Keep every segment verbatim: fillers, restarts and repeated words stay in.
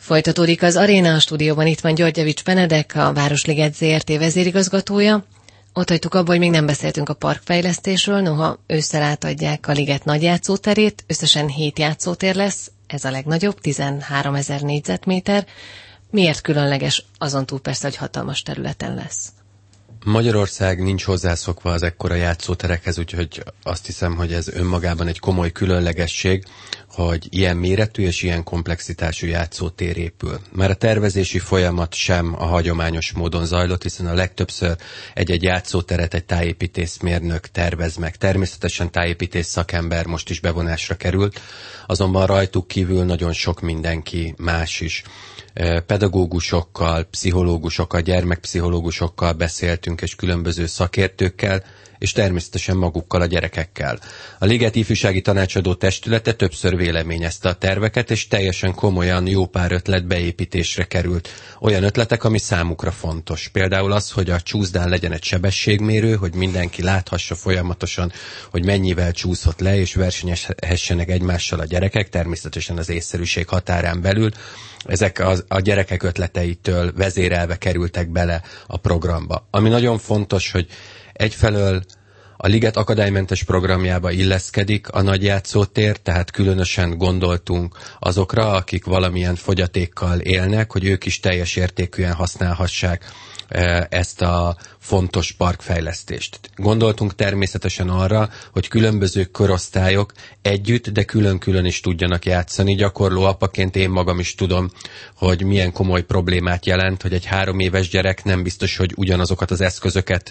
Folytatódik az Aréna, a stúdióban itt van Györgyevics Benedek, a Városliget zé er té vezérigazgatója. Ott hagytuk abba, hogy még nem beszéltünk a parkfejlesztésről, noha ősszel átadják a liget nagy játszóterét, összesen hét játszótér lesz, ez a legnagyobb, tizenháromezer négyzetméter. Miért különleges, azon túl persze, hogy hatalmas területen lesz? Magyarország nincs hozzászokva az ekkora játszóterekhez, úgyhogy azt hiszem, hogy ez önmagában egy komoly különlegesség, hogy ilyen méretű és ilyen komplexitású játszótér épül. Már a tervezési folyamat sem a hagyományos módon zajlott, hiszen a legtöbbször egy-egy játszóteret egy tájépítészmérnök tervez meg. Természetesen tájépítész szakember most is bevonásra került, azonban rajtuk kívül nagyon sok mindenki más is. Pedagógusokkal, pszichológusokkal, gyermekpszichológusokkal beszéltünk, és különböző szakértőkkel, és természetesen magukkal, a gyerekekkel. A Liget ifjúsági tanácsadó testülete többször véleményezte a terveket, és teljesen komolyan jó pár ötlet beépítésre került. Olyan ötletek, ami számukra fontos. Például az, hogy a csúszdán legyen egy sebességmérő, hogy mindenki láthassa folyamatosan, hogy mennyivel csúszott le, és versenyezhessenek egymással a gyerekek, természetesen az észszerűség határán belül. Ezek a, a gyerekek ötleteitől vezérelve kerültek bele a programba. Ami nagyon fontos, hogy egyfelől a Liget akadálymentes programjába illeszkedik a nagy játszótér, tehát különösen gondoltunk azokra, akik valamilyen fogyatékkal élnek, hogy ők is teljes értékűen használhassák ezt a fontos parkfejlesztést. Gondoltunk természetesen arra, hogy különböző korosztályok együtt, de külön-külön is tudjanak játszani. Gyakorló apaként én magam is tudom, hogy milyen komoly problémát jelent, hogy egy három éves gyerek nem biztos, hogy ugyanazokat az eszközöket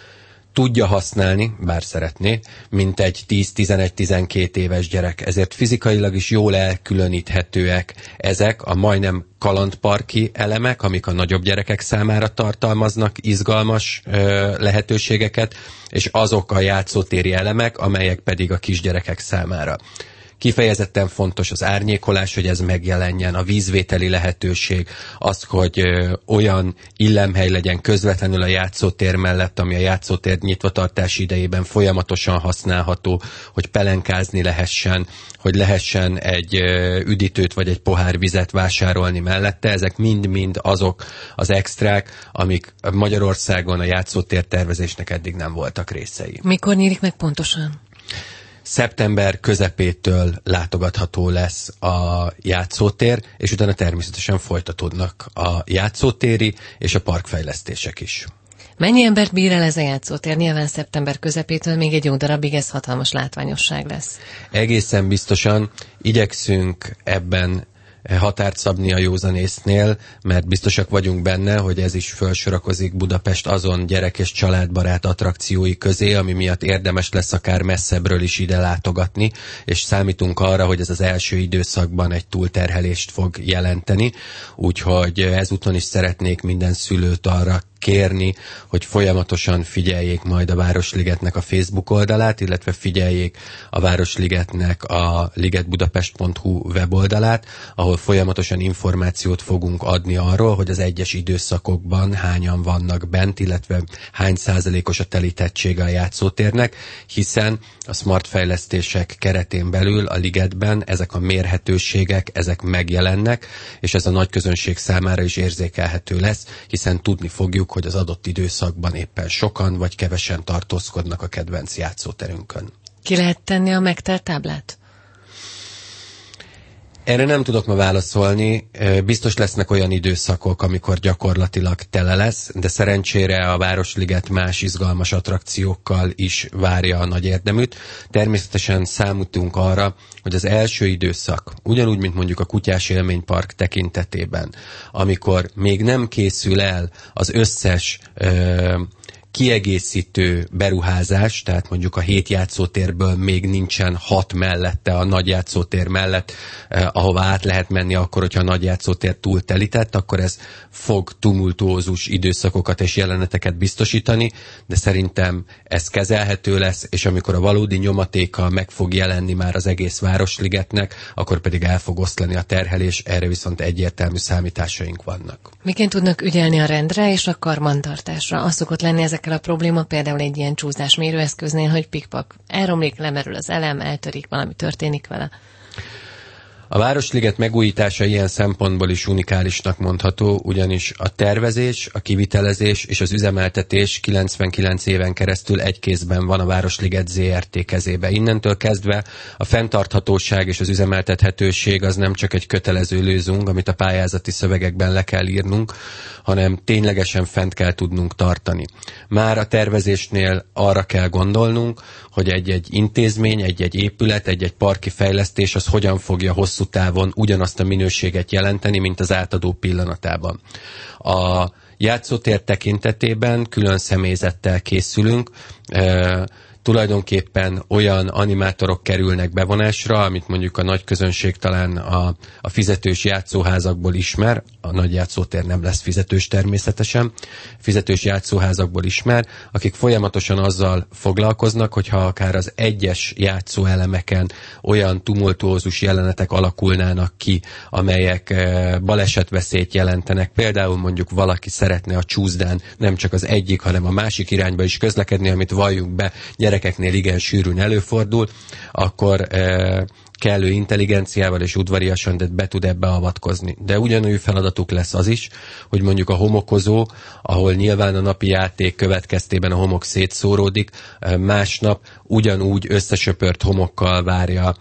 tudja használni, bár szeretné, mint egy tíz-tizenegy-tizenkét éves gyerek. Ezért fizikailag is jól elkülöníthetőek ezek a majdnem kalandparki elemek, amik a nagyobb gyerekek számára tartalmaznak izgalmas ö, lehetőségeket, és azok a játszótéri elemek, amelyek pedig a kisgyerekek számára. Kifejezetten fontos az árnyékolás, hogy ez megjelenjen, a vízvételi lehetőség, az, hogy ö, olyan illemhely legyen közvetlenül a játszótér mellett, ami a játszótér nyitvatartási idejében folyamatosan használható, hogy pelenkázni lehessen, hogy lehessen egy ö, üdítőt vagy egy pohár vizet vásárolni mellette. Ezek mind-mind azok az extrák, amik Magyarországon a játszótér tervezésnek eddig nem voltak részei. Mikor nyílik meg pontosan? Szeptember közepétől látogatható lesz a játszótér, és utána természetesen folytatódnak a játszótéri és a parkfejlesztések is. Mennyi embert bír el ez a játszótér? Nyilván szeptember közepétől még egy jó darabig ez hatalmas látványosság lesz. Egészen biztosan igyekszünk ebben határt szabni a józanésznél, mert biztosak vagyunk benne, hogy ez is felsorakozik Budapest azon gyerek- és családbarát attrakciói közé, ami miatt érdemes lesz akár messzebbről is ide látogatni, és számítunk arra, hogy ez az első időszakban egy túlterhelést fog jelenteni, úgyhogy ezúton is szeretnék minden szülőt arra kérni, hogy folyamatosan figyeljék majd a Városligetnek a Facebook oldalát, illetve figyeljék a Városligetnek a ligetbudapest pont hu weboldalát, ahol folyamatosan információt fogunk adni arról, hogy az egyes időszakokban hányan vannak bent, illetve hány százalékos a telítettsége a játszótérnek, hiszen a smart fejlesztések keretén belül a ligetben ezek a mérhetőségek, ezek megjelennek, és ez a nagy közönség számára is érzékelhető lesz, hiszen tudni fogjuk, hogy az adott időszakban éppen sokan vagy kevesen tartózkodnak a kedvenc játszóterünkön. Ki lehet tenni a megtelt táblát? Erre nem tudok ma válaszolni. Biztos lesznek olyan időszakok, amikor gyakorlatilag tele lesz, de szerencsére a Városliget más izgalmas attrakciókkal is várja a nagy érdeműt. Természetesen számítunk arra, hogy az első időszak, ugyanúgy, mint mondjuk a Kutyás Élménypark tekintetében, amikor még nem készül el az összes ö, kiegészítő beruházás, tehát mondjuk a hét játszótérből még nincsen hat mellette, a nagy játszótér mellett, eh, ahova át lehet menni akkor, hogyha a nagy játszótér túl telített, akkor ez fog tumultuózus időszakokat és jeleneteket biztosítani, de szerintem ez kezelhető lesz, és amikor a valódi nyomatéka meg fog jelenni már az egész Városligetnek, akkor pedig el fog oszlani a terhelés, erre viszont egyértelmű számításaink vannak. Miként tudnak ügyelni a rendre és a karbantartásra? Az szokott lenni ezekkel a probléma, például egy ilyen csúszás mérőeszköznél, hogy pikpak elromlik, lemerül az elem, eltörik, valami történik vele. A Városliget megújítása ilyen szempontból is unikálisnak mondható, ugyanis a tervezés, a kivitelezés és az üzemeltetés kilencvenkilenc éven keresztül egy kézben van a Városliget zé er té kezébe. Innentől kezdve a fenntarthatóság és az üzemeltethetőség az nem csak egy kötelező lőzung, amit a pályázati szövegekben le kell írnunk, hanem ténylegesen fent kell tudnunk tartani. Már a tervezésnél arra kell gondolnunk, hogy egy-egy intézmény, egy-egy épület, egy-egy parki fejlesztés az hogyan fogja hosszú távon ugyanazt a minőséget jelenteni, mint az átadó pillanatában. A játszótér tekintetében külön személyzettel készülünk, e, tulajdonképpen olyan animátorok kerülnek bevonásra, amit mondjuk a nagy közönség talán a, a fizetős játszóházakból ismer, a nagy játszótér nem lesz fizetős természetesen, fizetős játszóházakból ismer, akik folyamatosan azzal foglalkoznak, hogyha akár az egyes játszóelemeken olyan tumultuózus jelenetek alakulnának ki, amelyek balesetveszélyt jelentenek. Például mondjuk valaki szeretne a csúszdán nem csak az egyik, hanem a másik irányba is közlekedni, amit valljuk be, gyerekeknél igen sűrűn előfordul, akkor e, kellő intelligenciával és udvariasan de be tud ebbe avatkozni. De ugyanúgy feladatuk lesz az is, hogy mondjuk a homokozó, ahol nyilván a napi játék következtében a homok szétszóródik, másnap ugyanúgy összesöpört homokkal várja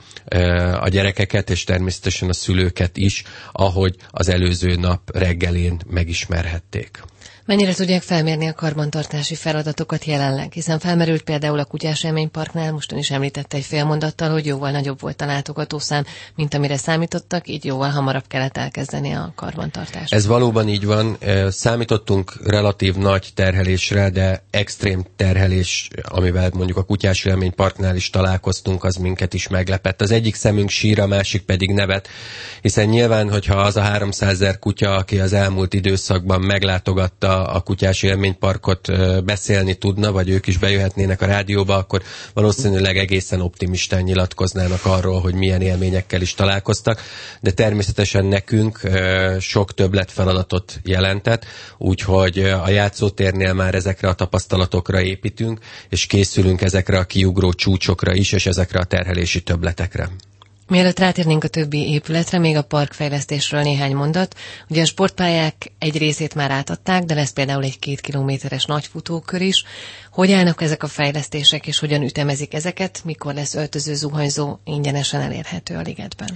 a gyerekeket, és természetesen a szülőket is, ahogy az előző nap reggelén megismerhették. Mennyire tudják felmérni a karbantartási feladatokat jelenleg? Hiszen felmerült például a Kutyás Élményparknál, most ön is említette egy fél mondattal, hogy jóval nagyobb volt a látogatószám, mint amire számítottak, így jóval hamarabb kellett elkezdeni a karbantartást. Ez valóban így van. Számítottunk relatív nagy terhelésre, de extrém terhelés, amivel mondjuk a Kutyás Élményparknál is találkoztunk, az minket is meglepett. Az egyik szemünk sír, a másik pedig nevet, hiszen nyilván, hogyha az a háromszázezer kutya, aki az elmúlt időszakban meglátogatta a Kutyás Élményparkot beszélni tudna, vagy ők is bejöhetnének a rádióba, akkor valószínűleg egészen optimistán nyilatkoznának arról, hogy milyen élményekkel is találkoztak, de természetesen nekünk sok többletfeladatot jelentett, úgyhogy a játszótérnél már ezekre a tapasztalatokra építünk, és készülünk ezekre a kiugró csúcsokra is, és ezekre a terhelési többletekre. Mielőtt rátérnénk a többi épületre, még a parkfejlesztésről néhány mondat. Ugye a sportpályák egy részét már átadták, de lesz például egy két kilométeres nagyfutókör is. Hogy állnak ezek a fejlesztések, és hogyan ütemezik ezeket? Mikor lesz öltöző, zuhanyzó ingyenesen elérhető a ligetben?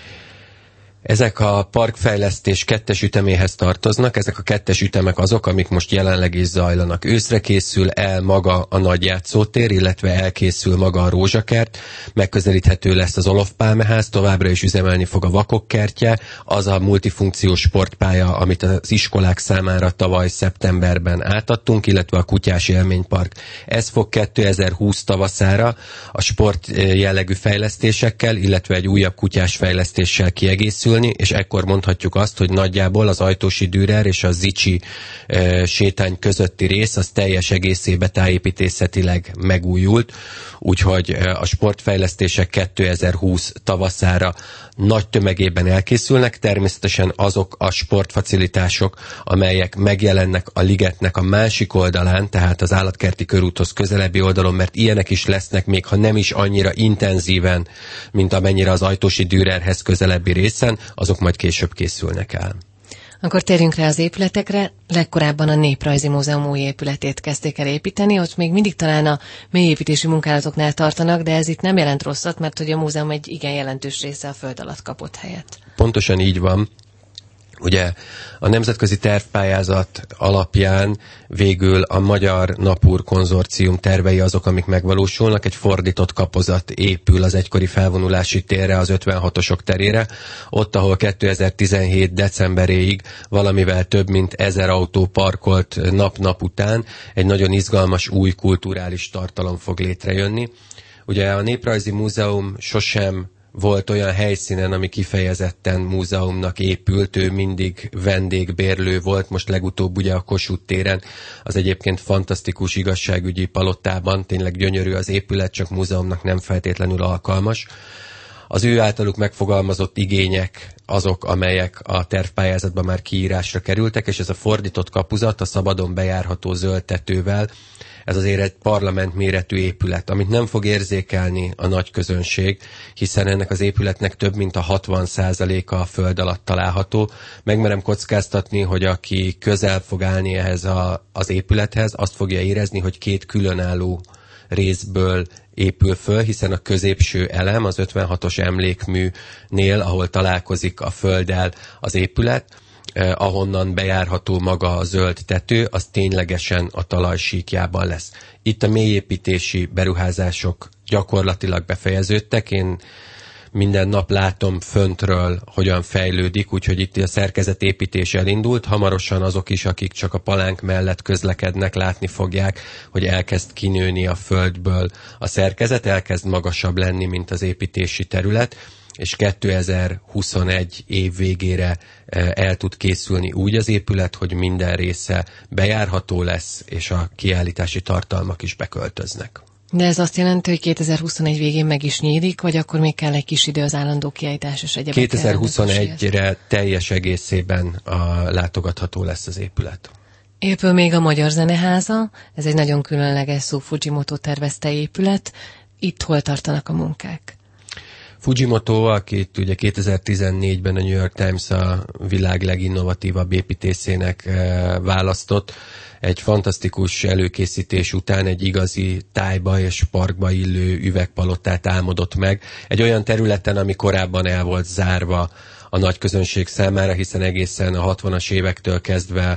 Ezek a parkfejlesztés kettes üteméhez tartoznak, ezek a kettes ütemek azok, amik most jelenleg is zajlanak. Őszre készül el maga a nagy játszótér, illetve elkészül maga a rózsakert, megközelíthető lesz az Olof Pálmeház, továbbra is üzemelni fog a Vakok kertje, az a multifunkciós sportpálya, amit az iskolák számára tavaly szeptemberben átadtunk, illetve a Kutyás Élménypark. Ez fog kétezer-húsz tavaszára a sport jellegű fejlesztésekkel, illetve egy újabb kutyás fejlesztéssel kiegészül, és ekkor mondhatjuk azt, hogy nagyjából az Ajtósi Dürer és a Zicsi e, sétány közötti rész az teljes egészébe tájépítészetileg megújult, úgyhogy a sportfejlesztések kétezer-húsz tavaszára nagy tömegében elkészülnek, természetesen azok a sportfacilitások, amelyek megjelennek a ligetnek a másik oldalán, tehát az Állatkerti körúthoz közelebbi oldalon, mert ilyenek is lesznek, még ha nem is annyira intenzíven, mint amennyire az Ajtósi Dürerhez közelebbi részen, azok majd később készülnek el. Akkor térjünk rá az épületekre. Legkorábban a Néprajzi Múzeum új épületét kezdték el építeni, ott még mindig talán a mélyépítési munkálatoknál tartanak, de ez itt nem jelent rosszat, mert hogy a múzeum egy igen jelentős része a föld alatt kapott helyet. Pontosan így van. Ugye a nemzetközi tervpályázat alapján végül a Magyar Napúr konzorcium tervei azok, amik megvalósulnak. Egy fordított kapozat épül az egykori felvonulási térre, az ötvenhatosok terére. Ott, ahol kétezer-tizenhét decemberéig valamivel több mint ezer autó parkolt nap-nap után, egy nagyon izgalmas új kulturális tartalom fog létrejönni. Ugye a Néprajzi Múzeum sosem volt olyan helyszínen, ami kifejezetten múzeumnak épült, ő mindig vendégbérlő volt, most legutóbb ugye a Kossuth téren, az egyébként fantasztikus igazságügyi palotában, tényleg gyönyörű az épület, csak múzeumnak nem feltétlenül alkalmas. Az ő általuk megfogalmazott igények azok, amelyek a tervpályázatban már kiírásra kerültek, és ez a fordított kapuzat a szabadon bejárható zöld tetővel, ez azért egy parlament méretű épület, amit nem fog érzékelni a nagy közönség, hiszen ennek az épületnek több mint a hatvan százaléka a föld alatt található. Megmerem kockáztatni, hogy aki közel fog állni ehhez a, az épülethez, azt fogja érezni, hogy két különálló részből épül föl, hiszen a középső elem az ötvenhatos emlékműnél, ahol találkozik a földdel az épület, eh, ahonnan bejárható maga a zöld tető, az ténylegesen a talaj síkjában lesz. Itt a mélyépítési beruházások gyakorlatilag befejeződtek. Én minden nap látom föntről, hogyan fejlődik, úgyhogy itt a szerkezetépítés elindult. Hamarosan azok is, akik csak a palánk mellett közlekednek, látni fogják, hogy elkezd kinőni a földből a szerkezet, elkezd magasabb lenni, mint az építési terület, és kétezer-huszonegy év végére el tud készülni úgy az épület, hogy minden része bejárható lesz, és a kiállítási tartalmak is beköltöznek. De ez azt jelenti, hogy kétezer-huszonegy végén meg is nyílik, vagy akkor még kell egy kis idő az állandó kiállítás és egyébként? kétezer-huszonegyre teljes egészében a látogatható lesz az épület. Épül még a Magyar Zeneháza, ez egy nagyon különleges szó, Fujimoto tervezte épület. Itt hol tartanak a munkák? Fujimoto, akit ugye kétezer-tizennégyben a New York Times a világ leginnovatívabb építészének választott, egy fantasztikus előkészítés után egy igazi tájba és parkba illő üvegpalotát álmodott meg. Egy olyan területen, ami korábban el volt zárva a nagy közönség számára, hiszen egészen a hatvanas évektől kezdve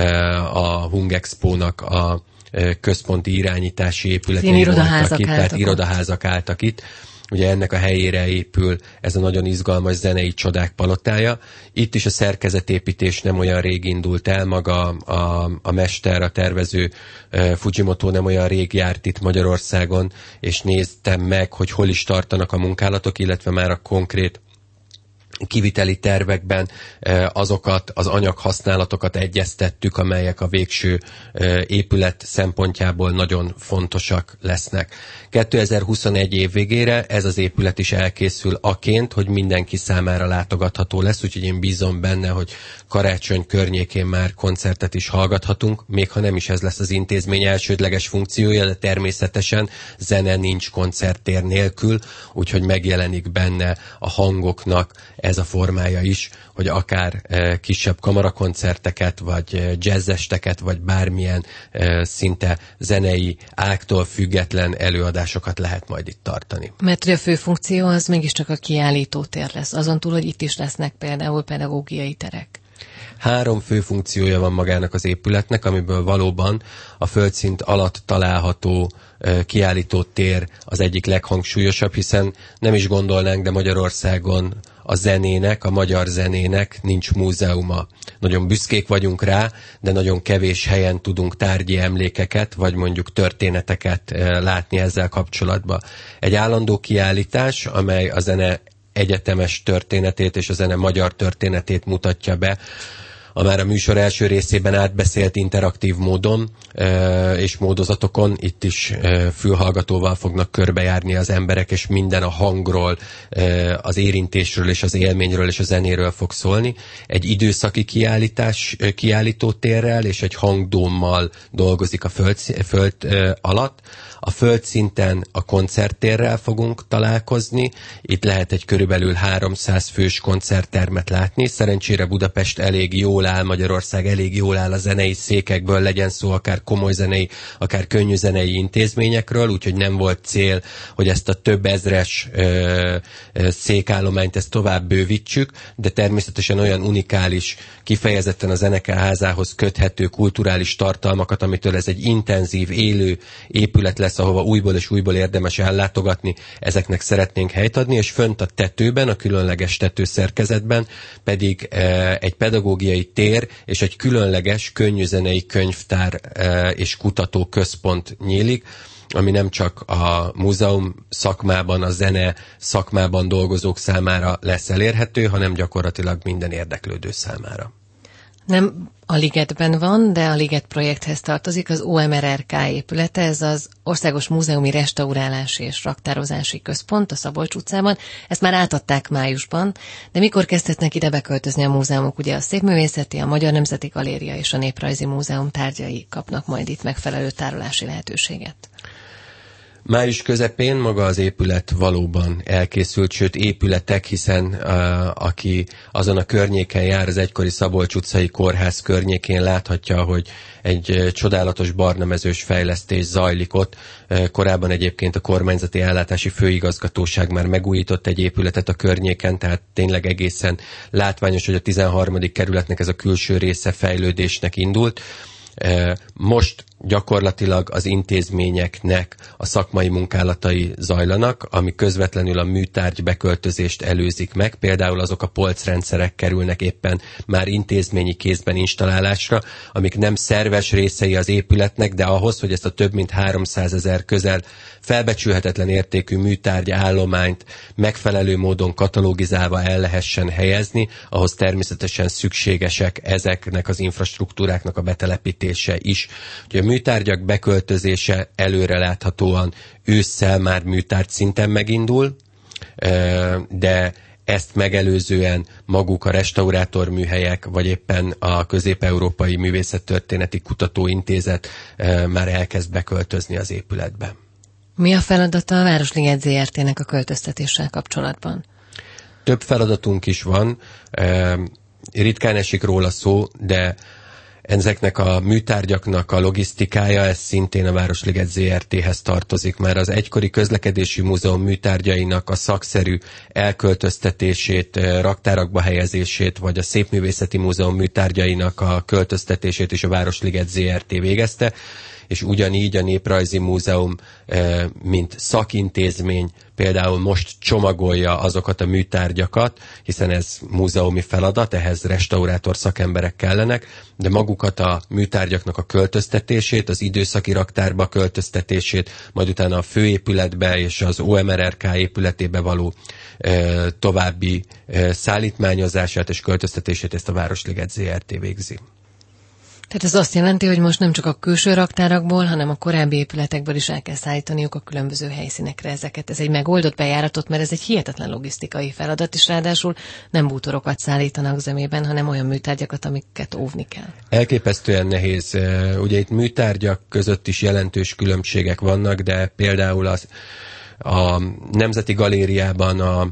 a Hungexpo-nak a központi irányítási épületei voltak itt, tehát irodaházak álltak itt. Ugye ennek a helyére épül ez a nagyon izgalmas zenei csodák palotája. Itt is a szerkezetépítés nem olyan rég indult el, maga a, a mester, a tervező uh, Fujimoto nem olyan rég járt itt Magyarországon, és néztem meg, hogy hol is tartanak a munkálatok, illetve már a konkrét kiviteli tervekben azokat az anyaghasználatokat egyeztettük, amelyek a végső épület szempontjából nagyon fontosak lesznek. kétezer-huszonegy év végére ez az épület is elkészül aként, hogy mindenki számára látogatható lesz, úgyhogy én bízom benne, hogy karácsony környékén már koncertet is hallgathatunk, még ha nem is ez lesz az intézmény elsődleges funkciója, de természetesen zene nincs koncerttér nélkül, úgyhogy megjelenik benne a hangoknak ez a formája is, hogy akár e, kisebb kamarakoncerteket, vagy e, jazzesteket, vagy bármilyen e, szinte zenei ágtól független előadásokat lehet majd itt tartani. Mert a fő funkció az mégiscsak a kiállító tér lesz, azon túl, hogy itt is lesznek például pedagógiai terek. Három fő funkciója van magának az épületnek, amiből valóban a földszint alatt található e, kiállító tér az egyik leghangsúlyosabb, hiszen nem is gondolnánk, de Magyarországon a zenének, a magyar zenének nincs múzeuma. Nagyon büszkék vagyunk rá, de nagyon kevés helyen tudunk tárgyi emlékeket, vagy mondjuk történeteket látni ezzel kapcsolatban. Egy állandó kiállítás, amely a zene egyetemes történetét és a zene magyar történetét mutatja be, a már a műsor első részében átbeszélt interaktív módon és módozatokon. Itt is fülhallgatóval fognak körbejárni az emberek, és minden a hangról, az érintésről és az élményről és a zenéről fog szólni. Egy időszaki kiállítás kiállítótérrel és egy hangdómmal dolgozik a föld, föld alatt. A földszinten a koncerttérrel fogunk találkozni. Itt lehet egy körülbelül háromszáz fős koncerttermet látni. Szerencsére Budapest elég jól áll, Magyarország elég jól áll a zenei székekből, legyen szó akár komoly zenei, akár könnyű zenei intézményekről, úgyhogy nem volt cél, hogy ezt a több ezres ö, ö, székállományt ezt tovább bővítsük, de természetesen olyan unikális, kifejezetten a zenekarházához köthető kulturális tartalmakat, amitől ez egy intenzív, élő épület lesz, ahova újból és újból érdemes ellátogatni, ezeknek szeretnénk helyt adni, és fönt a tetőben, a különleges tetőszerkezetben pedig e, egy pedagógiai tér és egy különleges könnyűzenei könyvtár e, és kutatóközpont nyílik, ami nem csak a múzeum szakmában, a zene szakmában dolgozók számára lesz elérhető, hanem gyakorlatilag minden érdeklődő számára. Nem a Ligetben van, de a Liget projekthez tartozik az o em er er ká épülete, ez az Országos Múzeumi Restaurálási és Raktározási Központ a Szabolcs utcában. Ezt már átadták májusban, de mikor kezdhetnek ide beköltözni a múzeumok? Ugye a Szépművészeti, a Magyar Nemzeti Galéria és a Néprajzi Múzeum tárgyai kapnak majd itt megfelelő tárolási lehetőséget. Május közepén maga az épület valóban elkészült, sőt épületek, hiszen uh, aki azon a környéken jár, az egykori Szabolcs utcai kórház környékén láthatja, hogy egy uh, csodálatos barnamezős fejlesztés zajlik ott. Uh, korábban egyébként a kormányzati ellátási főigazgatóság már megújított egy épületet a környéken, tehát tényleg egészen látványos, hogy a tizenharmadik kerületnek ez a külső része fejlődésnek indult. Most gyakorlatilag az intézményeknek a szakmai munkálatai zajlanak, ami közvetlenül a műtárgy beköltözést előzik meg. Például azok a polcrendszerek kerülnek éppen már intézményi kézben installálásra, amik nem szerves részei az épületnek, de ahhoz, hogy ezt a több mint háromszázezer közel felbecsülhetetlen értékű műtárgy állományt megfelelő módon katalogizálva el lehessen helyezni, ahhoz természetesen szükségesek ezeknek az infrastruktúráknak a betelepítése is. Ugye a műtárgyak beköltözése előreláthatóan ősszel már műtárgy szinten megindul, de ezt megelőzően maguk a restaurátorműhelyek, vagy éppen a Közép-Európai Művészettörténeti Kutatóintézet már elkezd beköltözni az épületbe. Mi a feladata a Városliget zé er té-nek a költöztetéssel kapcsolatban? Több feladatunk is van, ritkán esik róla szó, de ezeknek a műtárgyaknak a logisztikája, ez szintén a Városliget zé er té-hez tartozik. Már az egykori Közlekedési Múzeum műtárgyainak a szakszerű elköltöztetését, raktárakba helyezését, vagy a Szépművészeti Múzeum műtárgyainak a költöztetését is a Városliget zé er té végezte, és ugyanígy a Néprajzi Múzeum, mint szakintézmény például most csomagolja azokat a műtárgyakat, hiszen ez múzeumi feladat, ehhez restaurátor szakemberek kellenek, de magukat a műtárgyaknak a költöztetését, az időszaki raktárba költöztetését, majd utána a főépületbe és az o em er er ká épületébe való további szállítmányozását és költöztetését ezt a Városliget zé er té végzi. Tehát ez azt jelenti, hogy most nem csak a külső raktárakból, hanem a korábbi épületekből is el kell szállítaniuk a különböző helyszínekre ezeket. Ez egy megoldott bejáratot, mert ez egy hihetetlen logisztikai feladat, és ráadásul nem bútorokat szállítanak zömében, hanem olyan műtárgyakat, amiket óvni kell. Elképesztően nehéz. Ugye itt műtárgyak között is jelentős különbségek vannak, de például az, a Nemzeti Galériában a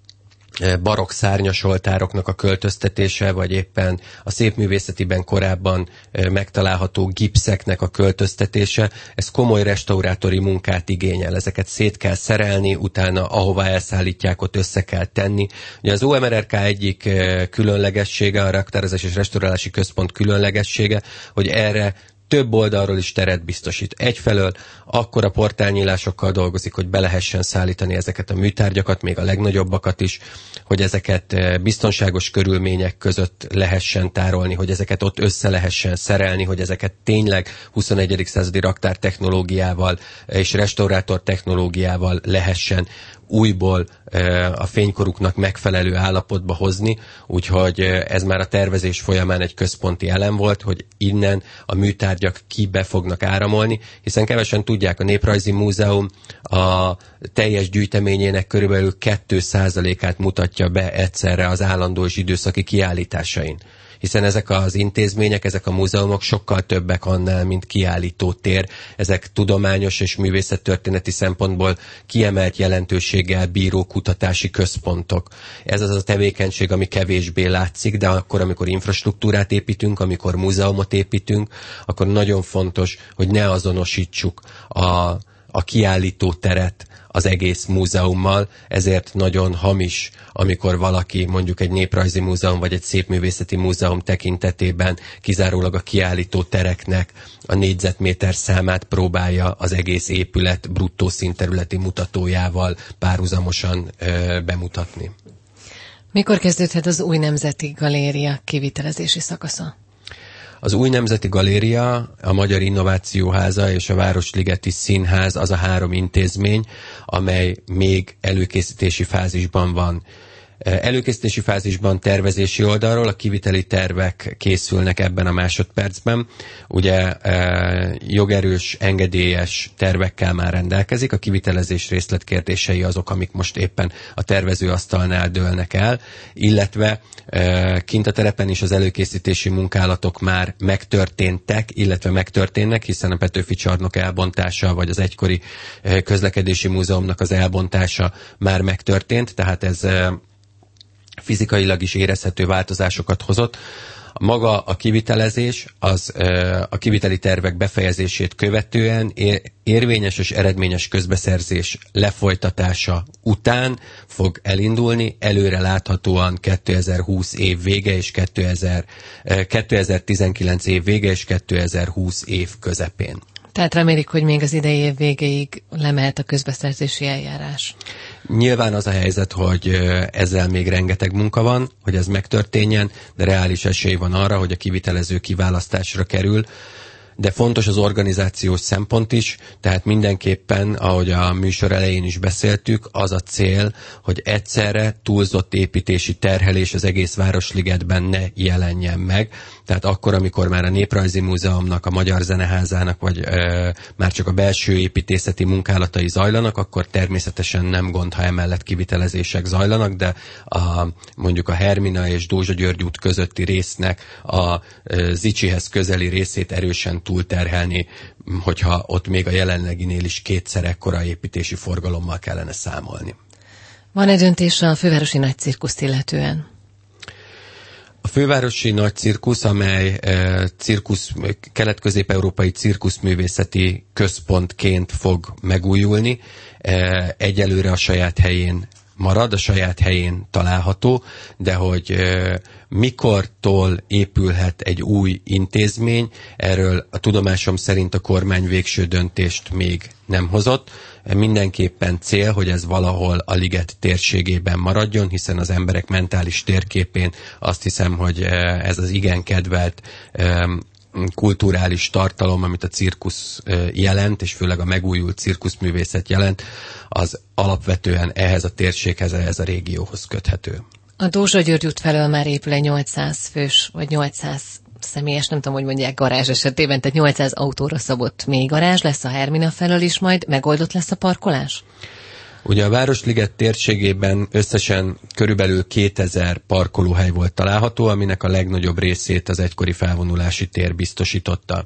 barokk szárnyasoltároknak a költöztetése, vagy éppen a Szépművészetiben korábban megtalálható gipszeknek a költöztetése, ez komoly restaurátori munkát igényel. Ezeket szét kell szerelni, utána ahová elszállítják, ott össze kell tenni. Ugye az o em er er ká egyik különlegessége, a Raktározás és Restaurálási Központ különlegessége, hogy erre több oldalról is teret biztosít. Egyfelől akkora portálnyílásokkal dolgozik, hogy be lehessen szállítani ezeket a műtárgyakat, még a legnagyobbakat is, hogy ezeket biztonságos körülmények között lehessen tárolni, hogy ezeket ott össze lehessen szerelni, hogy ezeket tényleg huszonegyedik századi raktár technológiával és restaurátor technológiával lehessen újból a fénykoruknak megfelelő állapotba hozni, úgyhogy ez már a tervezés folyamán egy központi elem volt, hogy innen a műtárgyak kibe fognak áramolni, hiszen kevesen tudják, a Néprajzi Múzeum a teljes gyűjteményének körülbelül két százalékát mutatja be egyszerre az állandó és időszaki kiállításain. Hiszen ezek az intézmények, ezek a múzeumok sokkal többek annál, mint kiállító tér. Ezek tudományos és művészettörténeti szempontból kiemelt jelentőséggel bíró kutatási központok. Ez az a tevékenység, ami kevésbé látszik, de akkor, amikor infrastruktúrát építünk, amikor múzeumot építünk, akkor nagyon fontos, hogy ne azonosítsuk a, a kiállító teret az egész múzeummal, ezért nagyon hamis, amikor valaki mondjuk egy néprajzi múzeum vagy egy szépművészeti múzeum tekintetében kizárólag a kiállító tereknek a négyzetméter számát próbálja az egész épület bruttó színterületi mutatójával párhuzamosan ö, bemutatni. Mikor kezdődhet az új Nemzeti Galéria kivitelezési szakasza? Az új Nemzeti Galéria, a Magyar Innovációháza és a Városligeti Színház az a három intézmény, amely még előkészítési fázisban van. Előkészítési fázisban tervezési oldalról a kiviteli tervek készülnek ebben a másodpercben. Ugye jogerős, engedélyes tervekkel már rendelkezik, a kivitelezés részletkérdései azok, amik most éppen a tervezőasztalnál dőlnek el, illetve kint a terepen is az előkészítési munkálatok már megtörténtek, illetve megtörténnek, hiszen a Petőfi csarnok elbontása, vagy az egykori közlekedési múzeumnak az elbontása már megtörtént, tehát ez fizikailag is érezhető változásokat hozott. Maga a kivitelezés, az a kiviteli tervek befejezését követően érvényes és eredményes közbeszerzés lefolytatása után fog elindulni, előre láthatóan kétezer-húsz év vége és kétezer-tizenkilenc év vége és kétezer-húsz év közepén. Tehát remélik, hogy még az idei év végéig lemehet a közbeszerzési eljárás. Nyilván az a helyzet, hogy ezzel még rengeteg munka van, hogy ez megtörténjen, de reális esély van arra, hogy a kivitelező kiválasztásra kerül. De fontos az organizációs szempont is, tehát mindenképpen, ahogy a műsor elején is beszéltük, az a cél, hogy egyszerre túlzott építési terhelés az egész Városligetben ne jelenjen meg. Tehát akkor, amikor már a Néprajzi Múzeumnak, a Magyar Zeneházának, vagy ö, már csak a belső építészeti munkálatai zajlanak, akkor természetesen nem gond, ha emellett kivitelezések zajlanak, de a, mondjuk a Hermina és Dózsa György út közötti résznek a ö, Zicsihez közeli részét erősen túlterhelni, hogyha ott még a jelenleginél is kétszer ekkora építési forgalommal kellene számolni. Van-e döntés a fővárosi nagy cirkuszt illetően? A fővárosi nagy cirkusz, amely e, cirkusz, kelet-közép-európai cirkuszművészeti központként fog megújulni, e, egyelőre a saját helyén marad, a saját helyén található, de hogy e, mikortól épülhet egy új intézmény, erről a tudomásom szerint a kormány végső döntést még nem hozott. Mindenképpen cél, hogy ez valahol a liget térségében maradjon, hiszen az emberek mentális térképén azt hiszem, hogy ez az igen kedvelt kulturális tartalom, amit a cirkusz jelent, és főleg a megújult cirkuszművészet jelent, az alapvetően ehhez a térséghez, ehhez a régióhoz köthető. A Dózsa György út felől már épül egy nyolcszáz fős, vagy nyolcszáz személyes, nem tudom, hogy mondják, garázs esetében, tehát nyolcszáz autóra szabott mély garázs lesz a Hermina felől is majd, megoldott lesz a parkolás? Ugye a Városliget térségében összesen körülbelül kétezer parkolóhely volt található, aminek a legnagyobb részét az egykori felvonulási tér biztosította.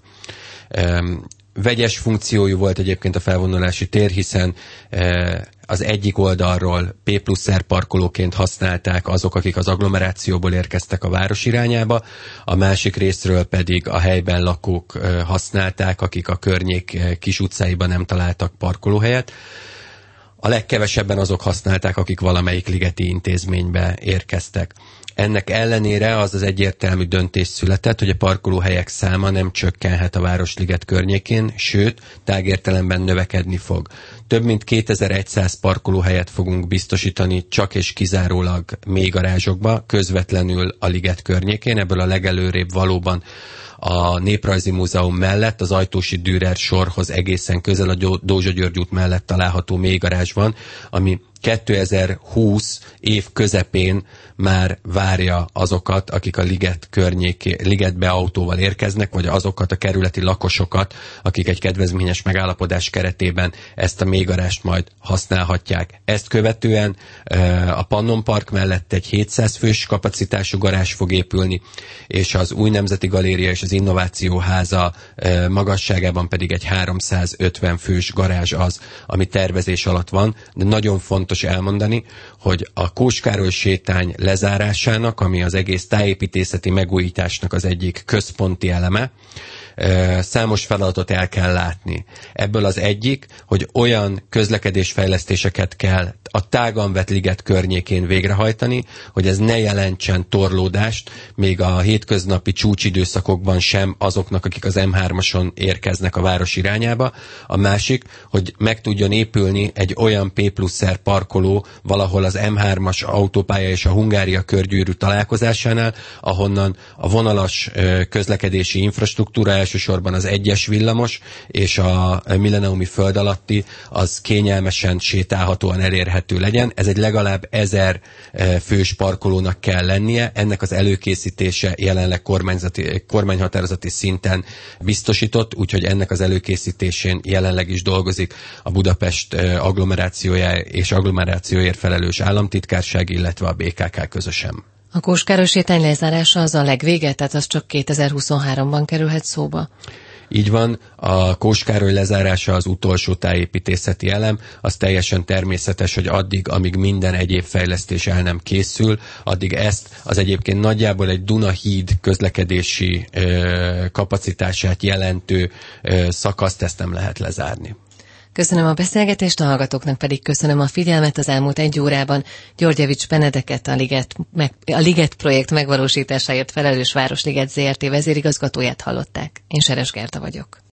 Vegyes funkciójú volt egyébként a felvonulási tér, hiszen az egyik oldalról P plusz R parkolóként használták azok, akik az agglomerációból érkeztek a város irányába, a másik részről pedig a helyben lakók használták, akik a környék kis utcáiban nem találtak parkolóhelyet. A legkevesebben azok használták, akik valamelyik ligeti intézménybe érkeztek. Ennek ellenére az az egyértelmű döntés született, hogy a parkolóhelyek száma nem csökkenhet a Városliget környékén, sőt, tágértelemben növekedni fog. Több mint kétezer-száz parkolóhelyet fogunk biztosítani csak és kizárólag mélygarázsokba, közvetlenül a liget környékén. Ebből a legelőrébb valóban a Néprajzi Múzeum mellett, az Ajtósi Dürer sorhoz egészen közel a Dózsa György út mellett található mélygarázs van, ami kétezer-húsz év közepén már várja azokat, akik a liget környéké, ligetbe autóval érkeznek, vagy azokat a kerületi lakosokat, akik egy kedvezményes megállapodás keretében ezt a mélygarást majd használhatják. Ezt követően a Pannon Park mellett egy hétszáz fős kapacitású garázs fog épülni, és az Új Nemzeti Galéria és az Innovációháza magasságában pedig egy háromszázötven fős garázs az, ami tervezés alatt van, de nagyon fontos elmondani, hogy a Kós Károly sétány lezárásának, ami az egész tájépítészeti megújításnak az egyik központi eleme, számos feladatot el kell látni. Ebből az egyik, hogy olyan közlekedésfejlesztéseket kell a tágan vett liget környékén végrehajtani, hogy ez ne jelentsen torlódást, még a hétköznapi csúcsidőszakokban sem azoknak, akik az M hármason érkeznek a város irányába. A másik, hogy meg tudjon épülni egy olyan P plusz R park, parkoló valahol az em hármas autópálya és a Hungária körgyűrű találkozásánál, ahonnan a vonalas közlekedési infrastruktúra, elsősorban az egyes villamos és a milleniumi föld alatti, az kényelmesen, sétálhatóan elérhető legyen. Ez egy legalább ezer fős parkolónak kell lennie, ennek az előkészítése jelenleg kormányzati, kormányhatározati szinten biztosított, úgyhogy ennek az előkészítésén jelenleg is dolgozik a Budapest agglomerációja és agglomerációért felelős államtitkárság, illetve a bé ká ká közösen. A Kós Károly sétány lezárása az a legvége, tehát az csak kétezer-huszonháromban kerülhet szóba? Így van, a Kós Károly lezárása az utolsó tájépítészeti elem, az teljesen természetes, hogy addig, amíg minden egyéb fejlesztés el nem készül, addig ezt az egyébként nagyjából egy Duna-híd közlekedési ö, kapacitását jelentő ö, szakaszt, ezt nem lehet lezárni. Köszönöm a beszélgetést, a hallgatóknak pedig köszönöm a figyelmet. Az elmúlt egy órában Györgyevics Benedeket, a Liget, meg, a Liget projekt megvalósításáért felelős Városliget zé er té vezérigazgatóját hallották. Én Seres Gerda vagyok.